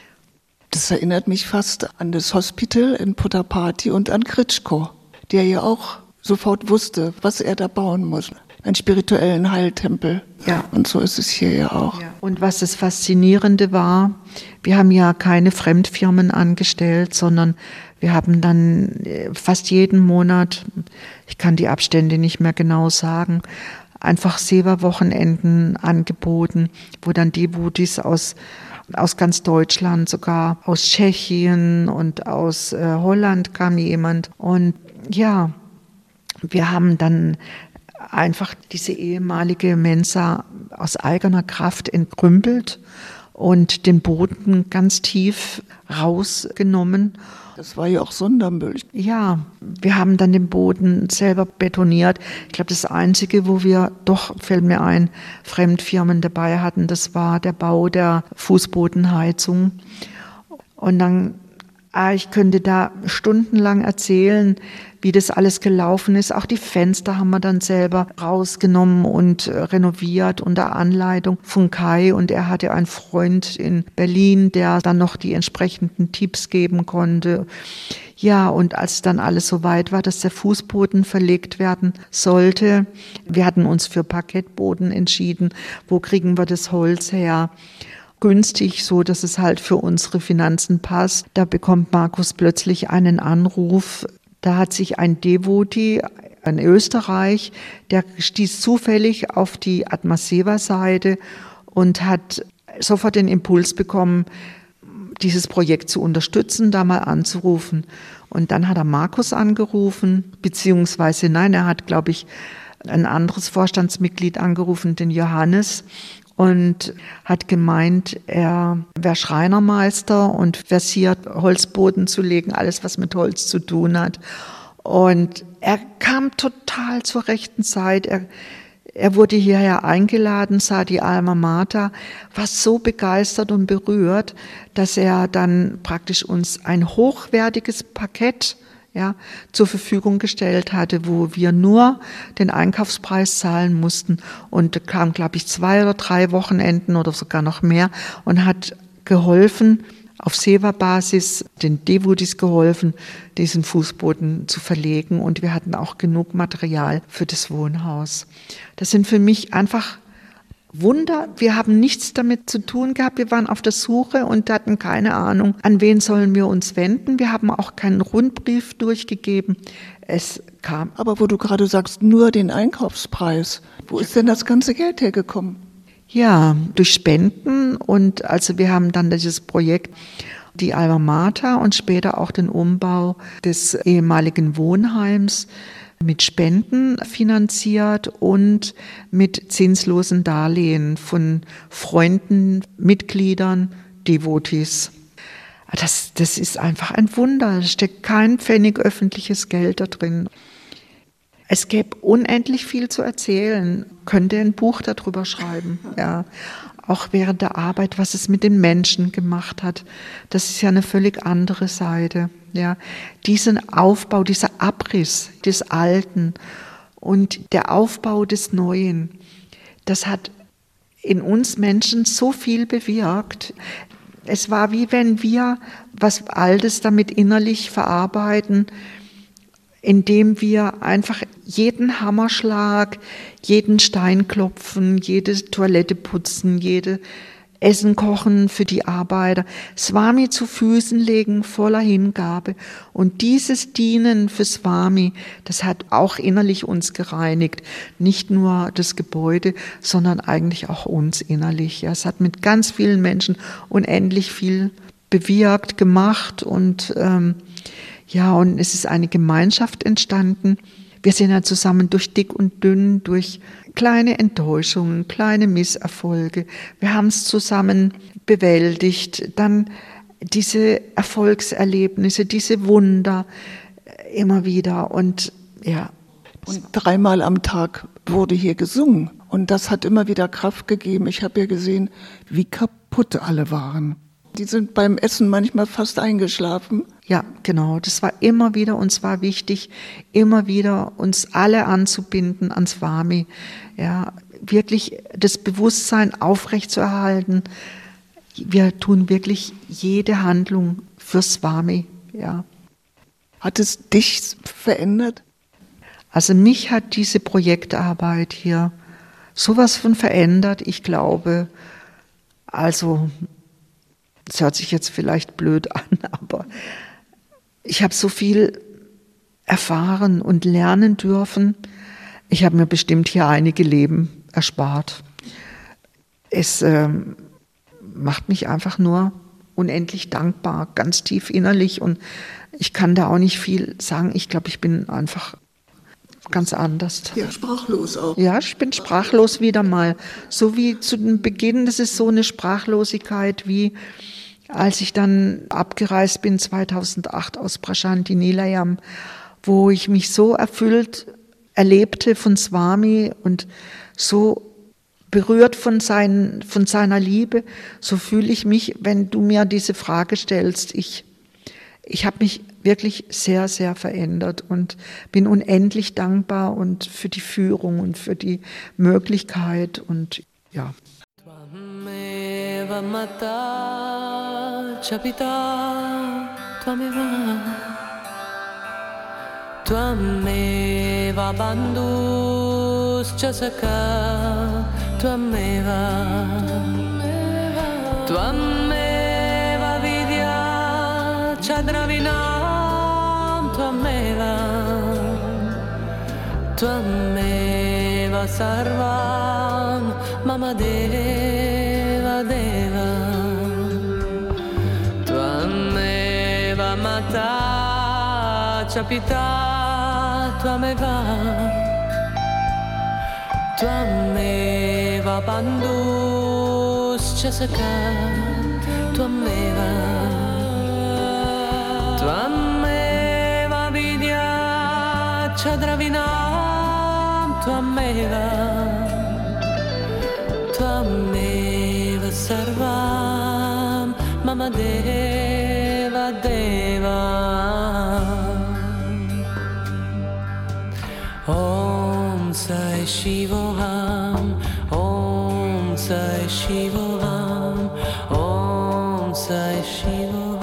Das erinnert mich fast an das Hospital in Puttapati und an Kritschko, der ja auch sofort wusste, was er da bauen muss. Einen spirituellen Heiltempel. Ja. Und so ist es hier ja auch. Ja. Und was das Faszinierende war, wir haben ja keine Fremdfirmen angestellt, sondern wir haben dann fast jeden Monat, ich kann die Abstände nicht mehr genau sagen, einfach Seva-Wochenenden angeboten, wo dann Devotis aus ganz Deutschland, sogar aus Tschechien und aus Holland kam jemand. Und ja, wir haben dann einfach diese ehemalige Mensa aus eigener Kraft entkrümpelt und den Boden ganz tief rausgenommen. Das war ja auch Sondermüll. Ja, wir haben dann den Boden selber betoniert. Ich glaube, das Einzige, wo wir doch, fällt mir ein, Fremdfirmen dabei hatten, das war der Bau der Fußbodenheizung. Und dann, ich könnte da stundenlang erzählen, wie das alles gelaufen ist. Auch die Fenster haben wir dann selber rausgenommen und renoviert unter Anleitung von Kai. Und er hatte einen Freund in Berlin, der dann noch die entsprechenden Tipps geben konnte. Ja, und als dann alles so weit war, dass der Fußboden verlegt werden sollte, wir hatten uns für Parkettboden entschieden. Wo kriegen wir das Holz her? Günstig, so dass es halt für unsere Finanzen passt. Da bekommt Markus plötzlich einen Anruf. Da hat sich ein Devoti in Österreich, der stieß zufällig auf die Atmaseva-Seite und hat sofort den Impuls bekommen, dieses Projekt zu unterstützen, da mal anzurufen. Und dann hat er Markus angerufen, beziehungsweise nein, er hat, glaube ich, ein anderes Vorstandsmitglied angerufen, den Johannes, und hat gemeint, er wäre Schreinermeister und versiert, Holzboden zu legen, alles, was mit Holz zu tun hat. Und er kam total zur rechten Zeit. Er wurde hierher eingeladen, sah die Alma Mater, war so begeistert und berührt, dass er dann praktisch uns ein hochwertiges Parkett zur Verfügung gestellt hatte, wo wir nur den Einkaufspreis zahlen mussten, und kam, glaube ich, 2 oder 3 Wochenenden oder sogar noch mehr und hat geholfen, auf Seva-Basis den Devotis geholfen, diesen Fußboden zu verlegen, und wir hatten auch genug Material für das Wohnhaus. Das sind für mich einfach Wunder. Wir haben nichts damit zu tun gehabt. Wir waren auf der Suche und hatten keine Ahnung, an wen sollen wir uns wenden. Wir haben auch keinen Rundbrief durchgegeben. Es kam. Aber wo du gerade sagst, nur den Einkaufspreis. Wo ist denn das ganze Geld hergekommen? Ja, durch Spenden. Und also wir haben dann dieses Projekt, die Alma Mater, und später auch den Umbau des ehemaligen Wohnheims mit Spenden finanziert und mit zinslosen Darlehen von Freunden, Mitgliedern, Devotis. Das ist einfach ein Wunder. Da steckt kein Pfennig öffentliches Geld da drin. Es gäbe unendlich viel zu erzählen. Könnte ein Buch darüber schreiben. Ja. Auch während der Arbeit, was es mit den Menschen gemacht hat. Das ist ja eine völlig andere Seite. Ja. Diesen Aufbau, dieser Abriss des Alten und der Aufbau des Neuen, das hat in uns Menschen so viel bewirkt. Es war wie wenn wir was Altes damit innerlich verarbeiten, indem wir einfach jeden Hammerschlag, jeden Stein klopfen, jede Toilette putzen, Essen kochen für die Arbeiter, Swami zu Füßen legen, voller Hingabe. Und dieses Dienen für Swami, das hat auch innerlich uns gereinigt. Nicht nur das Gebäude, sondern eigentlich auch uns innerlich. Ja, es hat mit ganz vielen Menschen unendlich viel bewirkt, gemacht und und es ist eine Gemeinschaft entstanden. Wir sind ja zusammen durch dick und dünn, durch kleine Enttäuschungen, kleine Misserfolge. Wir haben es zusammen bewältigt. Dann diese Erfolgserlebnisse, diese Wunder immer wieder. Und ja. Und 3-mal am Tag wurde hier gesungen. Und das hat immer wieder Kraft gegeben. Ich habe ja gesehen, wie kaputt alle waren. Die sind beim Essen manchmal fast eingeschlafen. Ja, genau. Das war immer wieder, uns war wichtig, immer wieder uns alle anzubinden an Swami. Ja, wirklich das Bewusstsein aufrechtzuerhalten. Wir tun wirklich jede Handlung für Swami. Ja. Hat es dich verändert? Also mich hat diese Projektarbeit hier sowas von verändert. Ich glaube, also das hört sich jetzt vielleicht blöd an, aber ich habe so viel erfahren und lernen dürfen. Ich habe mir bestimmt hier einige Leben erspart. Es macht mich einfach nur unendlich dankbar, ganz tief innerlich. Und ich kann da auch nicht viel sagen. Ich glaube, ich bin einfach ganz anders. Ja, sprachlos auch. Ja, ich bin sprachlos wieder mal. So wie zu dem Beginn, das ist so eine Sprachlosigkeit, wie als ich dann abgereist bin 2008 aus Prasanthi Nilayam, wo ich mich so erfüllt erlebte von Swami und so berührt von seiner Liebe, so fühle ich mich, wenn du mir diese Frage stellst. Ich habe mich wirklich sehr, sehr verändert und bin unendlich dankbar und für die Führung und für die Möglichkeit und ja. Tvameva mata cha pita tvameva Tvameva bandhuscha sakha tvameva Tvameva vidya cha dravinam tvameva Tvameva sarvam mama deva deva Tvameva mata cha pita tvameva Tvameva bandhuscha sakha tvameva Tvameva vidya cha dravinam tvameva Tvameva sarvam mama deva deva Om Sai Shivoham Om Sai Shivoham Om Sai Shivoham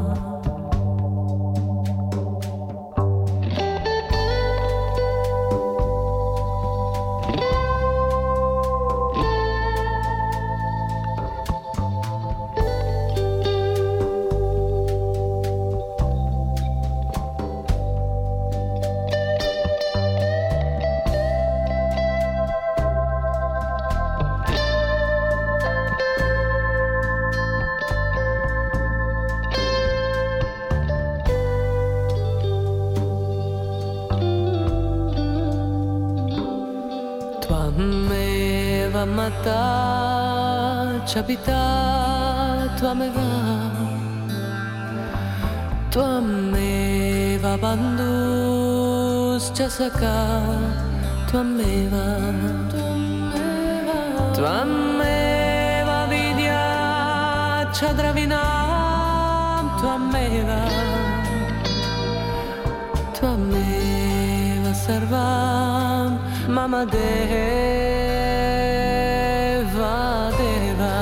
Tvameva mata cha pita tvameva Tvameva bandhuscha sakha tvameva Tvameva vidya cha dravinam tvameva Tvameva sarvam mama deva deva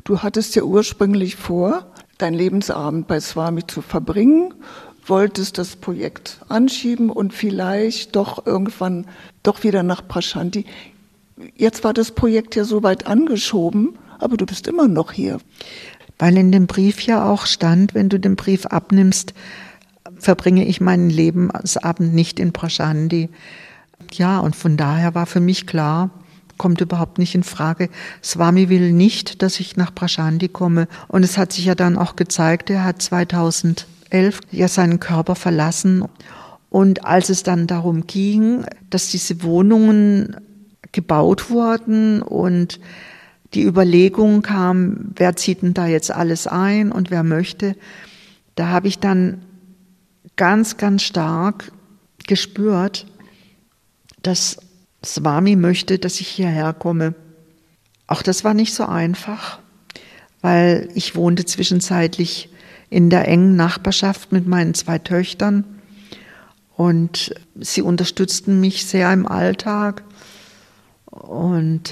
Du hattest ja ursprünglich vor, deinen Lebensabend bei Swami zu verbringen, wolltest das Projekt anschieben und vielleicht doch irgendwann doch wieder nach Prashanti. Jetzt war das Projekt ja so weit angeschoben, aber du bist immer noch hier. Weil in dem Brief ja auch stand, wenn du den Brief abnimmst, verbringe ich meinen Lebensabend nicht in Prashanti. Ja, und von daher war für mich klar, kommt überhaupt nicht in Frage. Swami will nicht, dass ich nach Prashanti komme. Und es hat sich ja dann auch gezeigt, er hat 2011 ja seinen Körper verlassen. Und als es dann darum ging, dass diese Wohnungen gebaut wurden und die Überlegung kam, wer zieht denn da jetzt alles ein und wer möchte, da habe ich dann ganz, ganz stark gespürt, dass Swami möchte, dass ich hierher komme. Auch das war nicht so einfach, weil ich wohnte zwischenzeitlich in der engen Nachbarschaft mit meinen 2 Töchtern und sie unterstützten mich sehr im Alltag. Und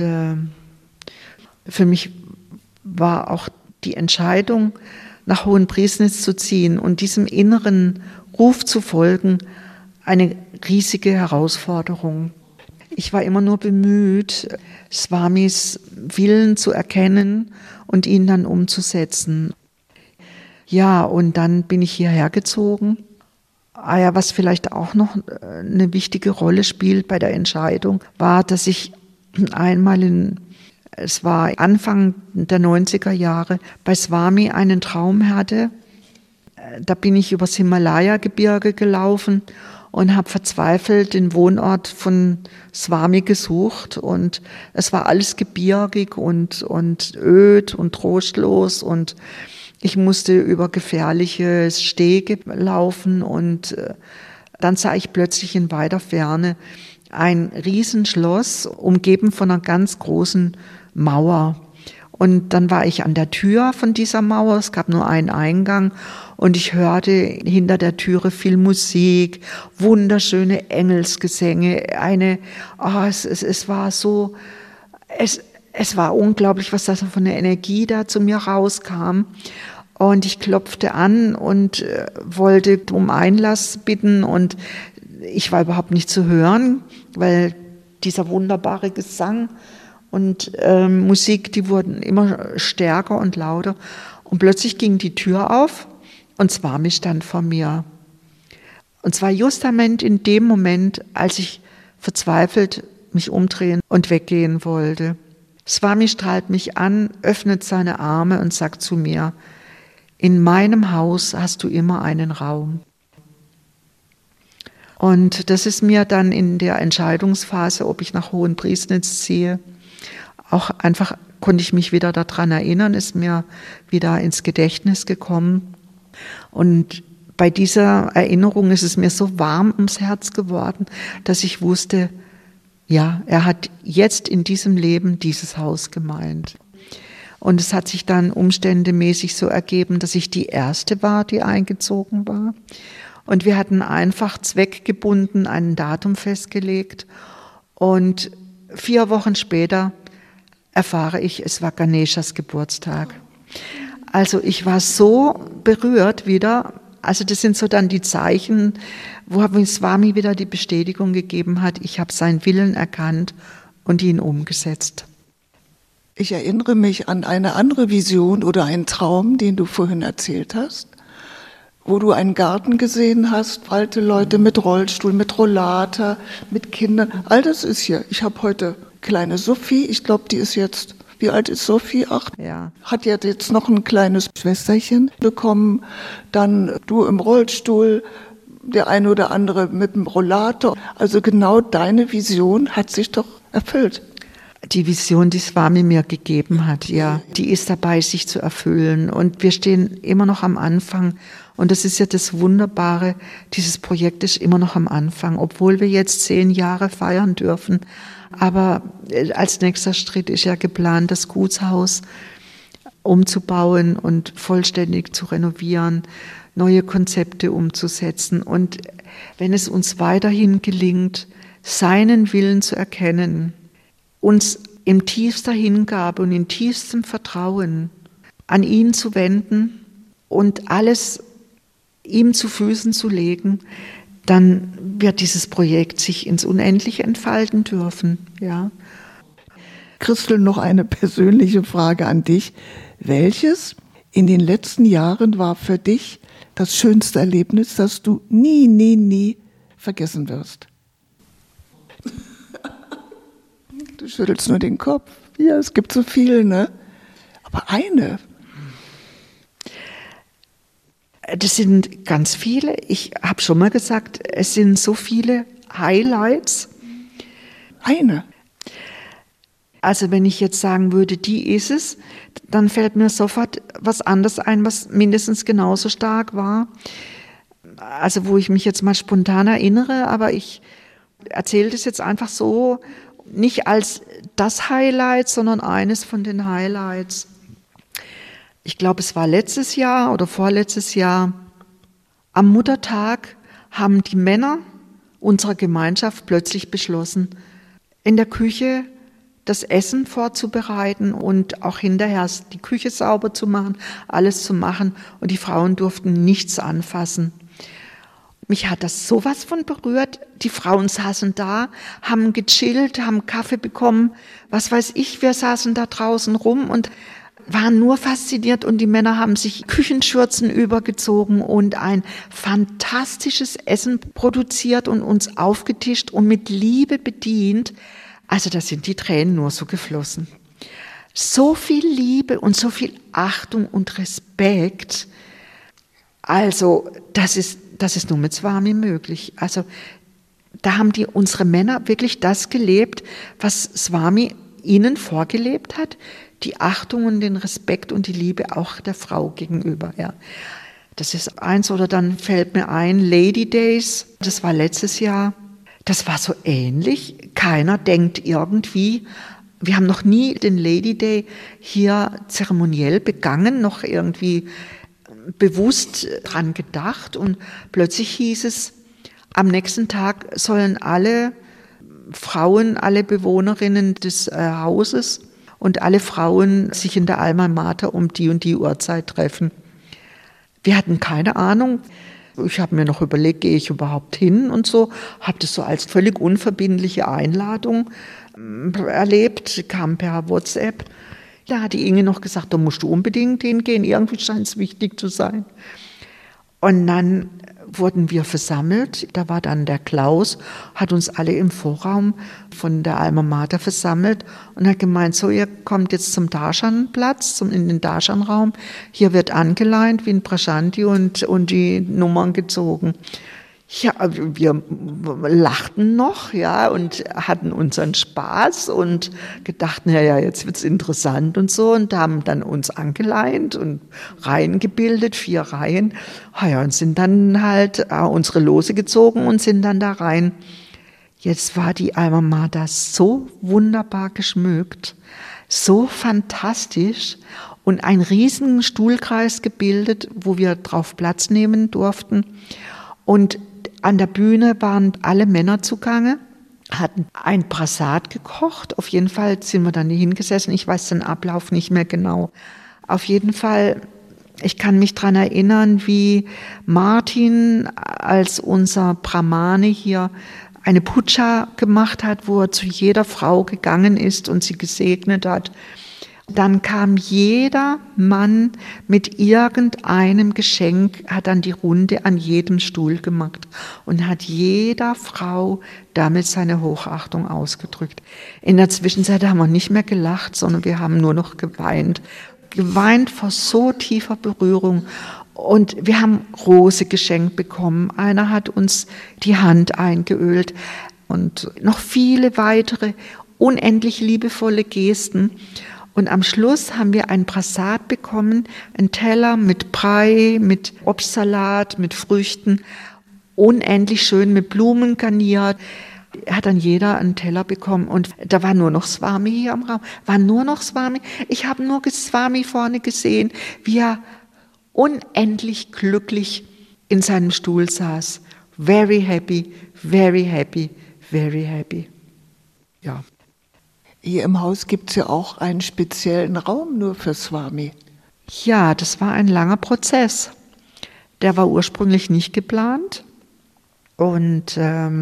für mich war auch die Entscheidung, nach Hohenpriesnitz zu ziehen und diesem inneren Ruf zu folgen, eine riesige Herausforderung. Ich war immer nur bemüht, Swamis Willen zu erkennen und ihn dann umzusetzen. Ja, und dann bin ich hierher gezogen. Ja, was vielleicht auch noch eine wichtige Rolle spielt bei der Entscheidung, war, dass ich einmal es war Anfang der 90er Jahre, bei Swami einen Traum hatte. Da bin ich übers Himalaya-Gebirge gelaufen und habe verzweifelt den Wohnort von Swami gesucht. Und es war alles gebirgig und öd und trostlos. Und ich musste über gefährliche Stege laufen. Und dann sah ich plötzlich in weiter Ferne ein Riesenschloss, umgeben von einer ganz großen Mauer. Und dann war ich an der Tür von dieser Mauer, es gab nur einen Eingang und ich hörte hinter der Türe viel Musik, wunderschöne Engelsgesänge, es war so, es war unglaublich, was da von der Energie da zu mir rauskam. Und ich klopfte an und wollte um Einlass bitten und ich war überhaupt nicht zu hören, weil dieser wunderbare Gesang und Musik, die wurden immer stärker und lauter. Und plötzlich ging die Tür auf und Swami stand vor mir. Und zwar justament in dem Moment, als ich verzweifelt mich umdrehen und weggehen wollte. Swami strahlt mich an, öffnet seine Arme und sagt zu mir, in meinem Haus hast du immer einen Raum. Und das ist mir dann in der Entscheidungsphase, ob ich nach Hohenpriesnitz ziehe, auch einfach konnte ich mich wieder daran erinnern, ist mir wieder ins Gedächtnis gekommen. Und bei dieser Erinnerung ist es mir so warm ums Herz geworden, dass ich wusste, ja, er hat jetzt in diesem Leben dieses Haus gemeint. Und es hat sich dann umständemäßig so ergeben, dass ich die Erste war, die eingezogen war. Und wir hatten einfach zweckgebunden ein Datum festgelegt. Und 4 Wochen später erfahre ich, es war Ganeshas Geburtstag. Also ich war so berührt wieder. Also das sind so dann die Zeichen, wo mir Swami wieder die Bestätigung gegeben hat, ich habe seinen Willen erkannt und ihn umgesetzt. Ich erinnere mich an eine andere Vision oder einen Traum, den du vorhin erzählt hast, wo du einen Garten gesehen hast, alte Leute mit Rollstuhl, mit Rollator, mit Kindern. All das ist hier. Ich habe heute kleine Sophie, ich glaube, die ist jetzt, wie alt ist Sophie? 8? Ja. Hat ja jetzt noch ein kleines Schwesterchen bekommen. Dann du im Rollstuhl, der eine oder andere mit dem Rollator. Also genau deine Vision hat sich doch erfüllt. Die Vision, die Swami mir gegeben hat, ja, die ist dabei, sich zu erfüllen. Und wir stehen immer noch am Anfang. Und das ist ja das Wunderbare, dieses Projekt ist immer noch am Anfang, obwohl wir jetzt 10 Jahre feiern dürfen. Aber als nächster Schritt ist ja geplant, das Gutshaus umzubauen und vollständig zu renovieren, neue Konzepte umzusetzen. Und wenn es uns weiterhin gelingt, seinen Willen zu erkennen, uns in tiefster Hingabe und in tiefstem Vertrauen an ihn zu wenden und alles ihm zu Füßen zu legen, dann wird dieses Projekt sich ins Unendliche entfalten dürfen. Ja. Christel, noch eine persönliche Frage an dich. Welches in den letzten Jahren war für dich das schönste Erlebnis, das du nie vergessen wirst? Du schüttelst nur den Kopf. Ja, es gibt so viel, ne? Aber eine. Das sind ganz viele. Ich habe schon mal gesagt, es sind so viele Highlights. Eine. Also wenn ich jetzt sagen würde, die ist es, dann fällt mir sofort was anderes ein, was mindestens genauso stark war. Also wo ich mich jetzt mal spontan erinnere, aber ich erzähle das jetzt einfach so, nicht als das Highlight, sondern eines von den Highlights. Ich glaube, es war letztes Jahr oder vorletztes Jahr. Am Muttertag haben die Männer unserer Gemeinschaft plötzlich beschlossen, in der Küche das Essen vorzubereiten und auch hinterher die Küche sauber zu machen, alles zu machen. Und die Frauen durften nichts anfassen. Mich hat das sowas von berührt. Die Frauen saßen da, haben gechillt, haben Kaffee bekommen. Was weiß ich, wir saßen da draußen rum und waren nur fasziniert. Und die Männer haben sich Küchenschürzen übergezogen und ein fantastisches Essen produziert und uns aufgetischt und mit Liebe bedient. Also da sind die Tränen nur so geflossen. So viel Liebe und so viel Achtung und Respekt. Also das ist nur mit Swami möglich. Also da haben unsere Männer wirklich das gelebt, was Swami ihnen vorgelebt hat. Die Achtung und den Respekt und die Liebe auch der Frau gegenüber. Ja. Das ist eins. Oder dann fällt mir ein, Lady Days, das war letztes Jahr. Das war so ähnlich. Keiner denkt irgendwie, wir haben noch nie den Lady Day hier zeremoniell begangen, noch irgendwie bewusst dran gedacht. Und plötzlich hieß es, am nächsten Tag sollen alle Frauen, alle Bewohnerinnen des Hauses und alle Frauen sich in der Alma Mater um die und die Uhrzeit treffen. Wir hatten keine Ahnung. Ich habe mir noch überlegt, gehe ich überhaupt hin und so. Habe das so als völlig unverbindliche Einladung erlebt, kam per WhatsApp. Da hat die Inge noch gesagt, da musst du unbedingt hingehen, irgendwie scheint es wichtig zu sein. Und dann wurden wir versammelt. Da war dann der Klaus, hat uns alle im Vorraum von der Alma Mater versammelt und hat gemeint, so, ihr kommt jetzt zum Darshan-Platz, in den Darshan-Raum. Hier wird angeleint wie ein Prashanti und die Nummern gezogen. Ja, wir lachten noch, ja, und hatten unseren Spaß und gedacht, naja, jetzt wird's interessant und so, und haben dann uns angeleint und Reihen gebildet, 4 Reihen, ja, und sind dann halt unsere Lose gezogen und sind dann da rein. Jetzt war die Alma Mater so wunderbar geschmückt, so fantastisch und einen riesigen Stuhlkreis gebildet, wo wir drauf Platz nehmen durften. Und an der Bühne waren alle Männer zugange, hatten ein Prasad gekocht. Auf jeden Fall sind wir dann hingesessen. Ich weiß den Ablauf nicht mehr genau. Auf jeden Fall, ich kann mich daran erinnern, wie Martin als unser Brahmane hier eine Puja gemacht hat, wo er zu jeder Frau gegangen ist und sie gesegnet hat. Dann kam jeder Mann mit irgendeinem Geschenk, hat dann die Runde an jedem Stuhl gemacht und hat jeder Frau damit seine Hochachtung ausgedrückt. In der Zwischenzeit haben wir nicht mehr gelacht, sondern wir haben nur noch geweint. Geweint vor so tiefer Berührung. Und wir haben Rose geschenkt bekommen. Einer hat uns die Hand eingeölt und noch viele weitere unendlich liebevolle Gesten. Und am Schluss haben wir ein Prasad bekommen, einen Teller mit Brei, mit Obstsalat, mit Früchten, unendlich schön mit Blumen garniert. Hat dann jeder einen Teller bekommen und da war nur noch Swami hier im Raum, war nur noch Swami. Ich habe nur Swami vorne gesehen, wie er unendlich glücklich in seinem Stuhl saß. Very happy, very happy, very happy. Ja. Hier im Haus gibt es ja auch einen speziellen Raum nur für Swami. Ja, das war ein langer Prozess. Der war ursprünglich nicht geplant. Und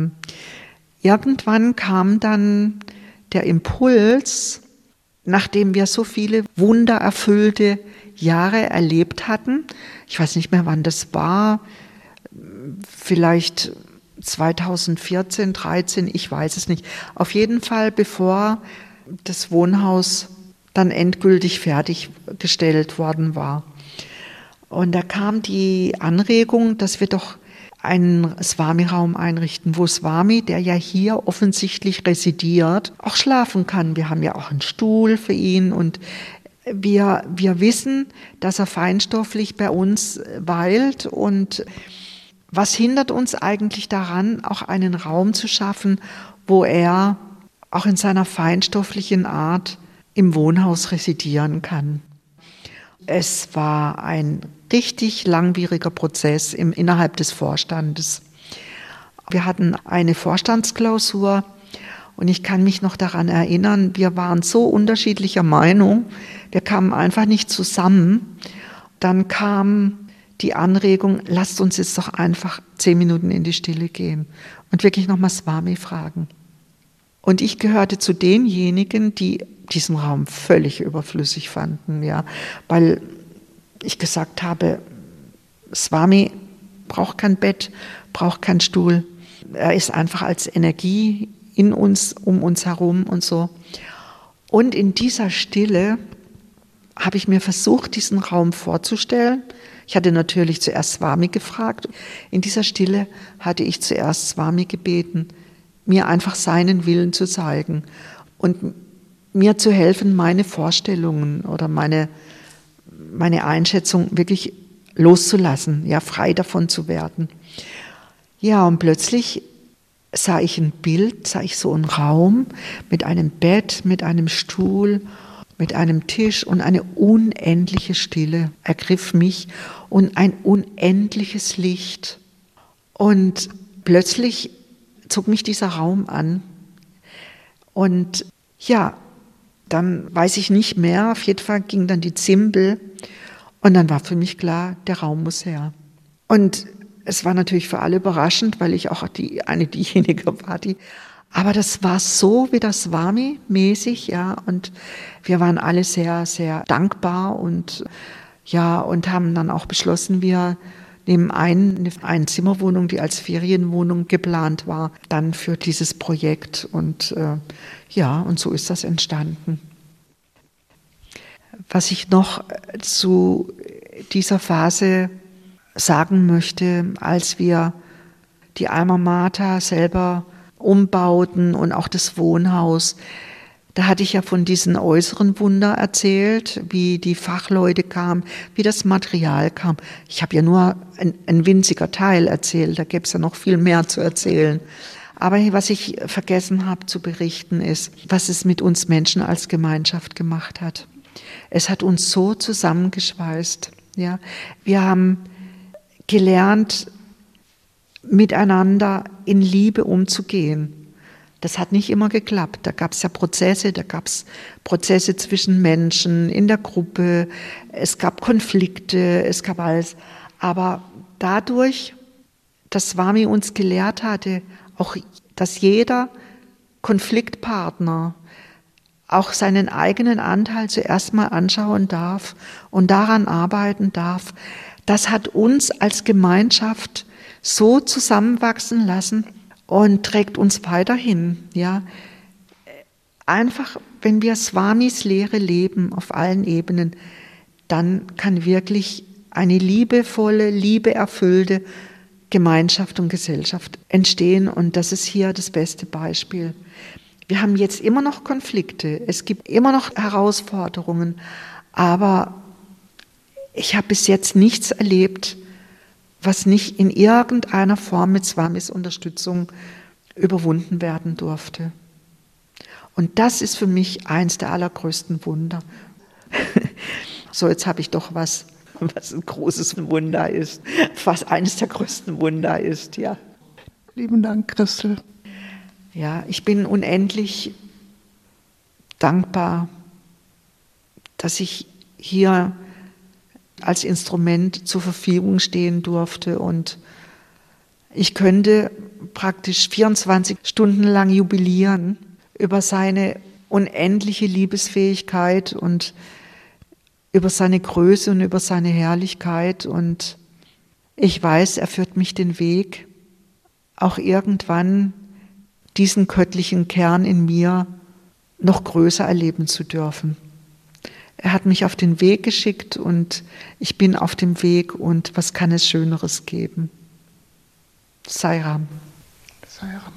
irgendwann kam dann der Impuls, nachdem wir so viele wundererfüllte Jahre erlebt hatten. Ich weiß nicht mehr, wann das war. Vielleicht 2014, 13, ich weiß es nicht. Auf jeden Fall, bevor das Wohnhaus dann endgültig fertiggestellt worden war. Und da kam die Anregung, dass wir doch einen Swami-Raum einrichten, wo Swami, der ja hier offensichtlich residiert, auch schlafen kann. Wir haben ja auch einen Stuhl für ihn und wir wissen, dass er feinstofflich bei uns weilt. Und was hindert uns eigentlich daran, auch einen Raum zu schaffen, wo er auch in seiner feinstofflichen Art im Wohnhaus residieren kann? Es war ein richtig langwieriger Prozess innerhalb des Vorstandes. Wir hatten eine Vorstandsklausur und ich kann mich noch daran erinnern, wir waren so unterschiedlicher Meinung, wir kamen einfach nicht zusammen. Dann kam die Anregung, lasst uns jetzt doch einfach 10 Minuten in die Stille gehen und wirklich nochmal Swami fragen. Und ich gehörte zu denjenigen, die diesen Raum völlig überflüssig fanden, ja, weil ich gesagt habe, Swami braucht kein Bett, braucht keinen Stuhl. Er ist einfach als Energie in uns, um uns herum und so. Und in dieser Stille habe ich mir versucht, diesen Raum vorzustellen. Ich hatte natürlich zuerst Swami gefragt. In dieser Stille hatte ich zuerst Swami gebeten, mir einfach seinen Willen zu zeigen und mir zu helfen, meine Vorstellungen oder meine Einschätzung wirklich loszulassen, ja, frei davon zu werden. Ja, und plötzlich sah ich ein Bild, sah ich so einen Raum mit einem Bett, mit einem Stuhl, mit einem Tisch und eine unendliche Stille ergriff mich und ein unendliches Licht. Und plötzlich zog mich dieser Raum an. Und ja, dann weiß ich nicht mehr, auf jeden Fall ging dann die Zimbel und dann war für mich klar, der Raum muss her. Und es war natürlich für alle überraschend, weil ich auch diejenige war, aber das war so wieder Swami-mäßig, ja, und wir waren alle sehr, sehr dankbar und ja, und haben dann auch beschlossen, wir nehmen eine Einzimmerwohnung, die als Ferienwohnung geplant war, dann für dieses Projekt und ja, und so ist das entstanden. Was ich noch zu dieser Phase sagen möchte, als wir die Alma Mater selber umbauten und auch das Wohnhaus, da hatte ich ja von diesen äußeren Wunder erzählt, wie die Fachleute kamen, wie das Material kam. Ich habe ja nur ein winziger Teil erzählt, da gäbe es ja noch viel mehr zu erzählen. Aber was ich vergessen habe zu berichten ist, was es mit uns Menschen als Gemeinschaft gemacht hat. Es hat uns so zusammengeschweißt. Ja. Wir haben gelernt, miteinander in Liebe umzugehen. Das hat nicht immer geklappt. Da gab es ja Prozesse, zwischen Menschen, in der Gruppe, es gab Konflikte, es gab alles. Aber dadurch, dass Swami uns gelehrt hatte, auch, dass jeder Konfliktpartner auch seinen eigenen Anteil zuerst mal anschauen darf und daran arbeiten darf, das hat uns als Gemeinschaft so zusammenwachsen lassen und trägt uns weiterhin. Ja. Einfach, wenn wir Swamis Lehre leben auf allen Ebenen, dann kann wirklich eine liebevolle, liebeerfüllte Gemeinschaft und Gesellschaft entstehen und das ist hier das beste Beispiel. Wir haben jetzt immer noch Konflikte, es gibt immer noch Herausforderungen, aber ich habe bis jetzt nichts erlebt, was nicht in irgendeiner Form mit Swamis Unterstützung überwunden werden durfte. Und das ist für mich eins der allergrößten Wunder. So, jetzt habe ich doch was ein großes Wunder ist, was eines der größten Wunder ist, ja. Lieben Dank, Christel. Ja, ich bin unendlich dankbar, dass ich hier als Instrument zur Verfügung stehen durfte. Und ich könnte praktisch 24 Stunden lang jubilieren über seine unendliche Liebesfähigkeit und über seine Größe und über seine Herrlichkeit. Und ich weiß, er führt mich den Weg, auch irgendwann diesen göttlichen Kern in mir noch größer erleben zu dürfen. Er hat mich auf den Weg geschickt und ich bin auf dem Weg, und was kann es Schöneres geben? Sai Ram. Sai Ram.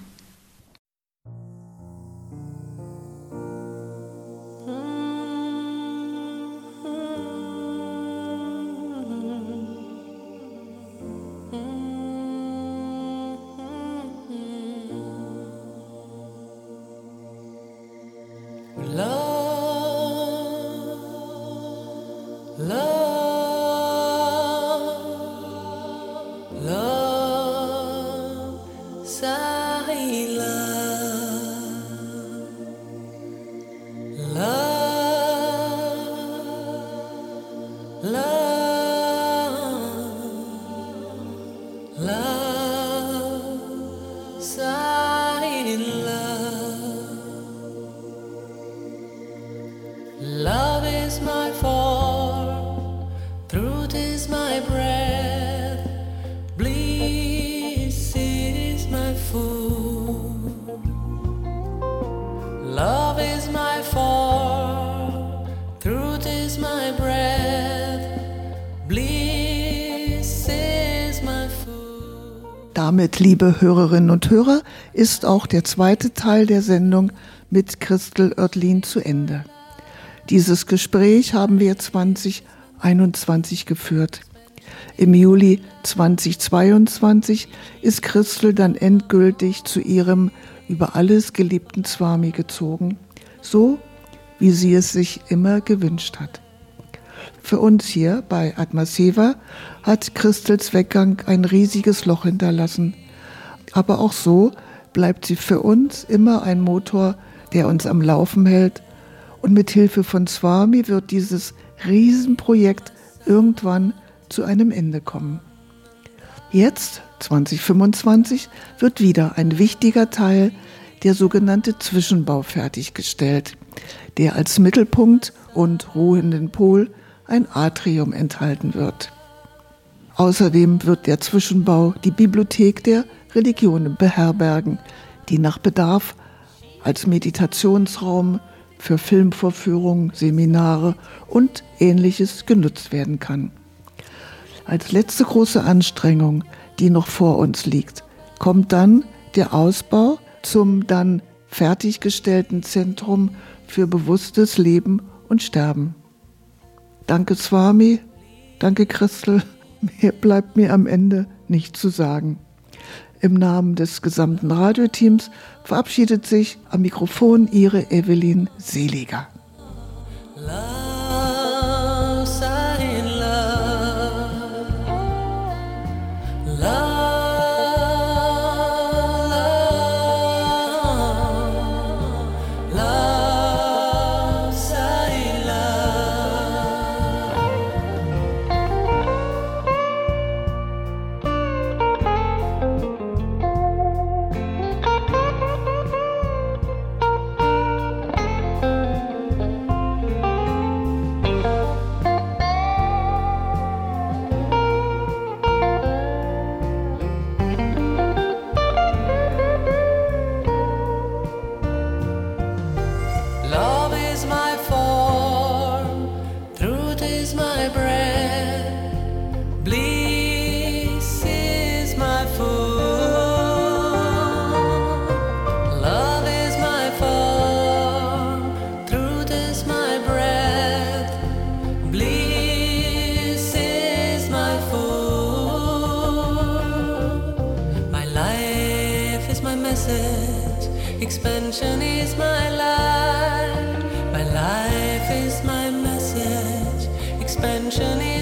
Love is my form, truth is my breath, bliss is my food. Love is my form, truth is my breath, bliss is my food. Damit, liebe Hörerinnen und Hörer, ist auch der zweite Teil der Sendung mit Christel Oertlin zu Ende. Dieses Gespräch haben wir 2021 geführt. Im Juli 2022 ist Christel dann endgültig zu ihrem über alles geliebten Swami gezogen, so wie sie es sich immer gewünscht hat. Für uns hier bei Atmaseva hat Christels Weggang ein riesiges Loch hinterlassen. Aber auch so bleibt sie für uns immer ein Motor, der uns am Laufen hält. Und mit Hilfe von Swami wird dieses Riesenprojekt irgendwann zu einem Ende kommen. Jetzt, 2025, wird wieder ein wichtiger Teil, der sogenannte Zwischenbau, fertiggestellt, der als Mittelpunkt und ruhenden Pol ein Atrium enthalten wird. Außerdem wird der Zwischenbau die Bibliothek der Religionen beherbergen, die nach Bedarf als Meditationsraum für Filmvorführungen, Seminare und Ähnliches genutzt werden kann. Als letzte große Anstrengung, die noch vor uns liegt, kommt dann der Ausbau zum dann fertiggestellten Zentrum für bewusstes Leben und Sterben. Danke Swami, danke Christel, mehr bleibt mir am Ende nicht zu sagen. Im Namen des gesamten Radioteams verabschiedet sich am Mikrofon Ihre Evelyn Seliger. Love, say love, love, love, say Love is my form, truth is my breath, bliss is my food. Love is my form, truth is my breath, bliss is my food. My life is my message, expansion is my life. My life is my message, expansion is